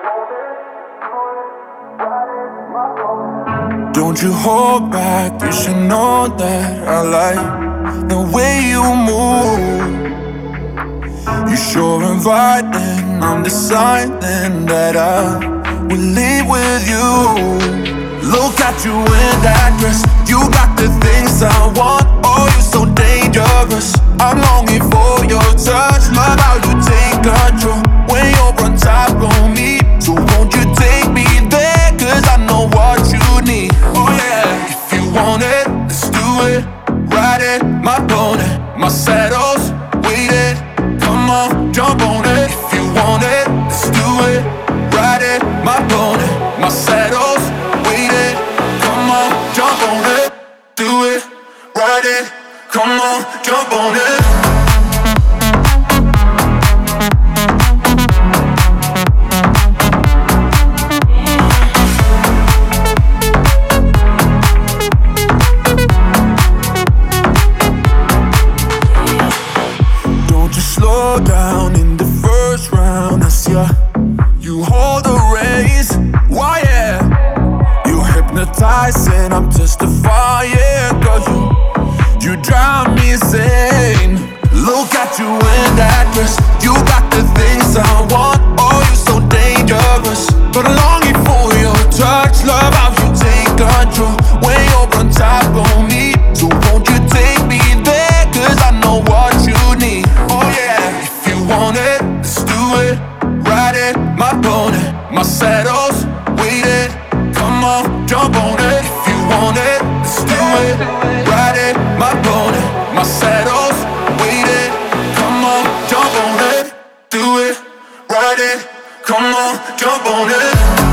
Don't you hold back, you should know that I like the way you move. You're sure inviting, I'm deciding that I will leave with you. Look at you in that dress, you got the things I want. Oh, you're so dangerous, I'm longing for your touch. Love how you take control when you're on top of me. So won't you take me there, cause I know what you need. Oh yeah, if you want it, let's do it. Ride it, my pony, my saddle's waiting. Come on, jump on it. If you want it, let's do it. Ride it, my pony, my saddle's waiting. Come on, jump on it. Do it, ride it. Come on, jump on it. Slow down in the first round. I see you hold the reins. Why yeah? You hypnotizing, I'm testifying. Girl, you drive me insane. Look at you in that dress, you got the things I want. Oh, you're so dangerous, but I'm longing for your touch. Love how you take control when you're on top of me. So won't you take me there, cause I know what you need. Oh yeah, if you want it, let's do it. Ride it, my pony, my saddle's waiting. Come on, jump on it. If you want it, let's do it. Ride it, my pony, my saddle's waiting. Come on, jump on it. Do it, ride it. Come on, jump on it.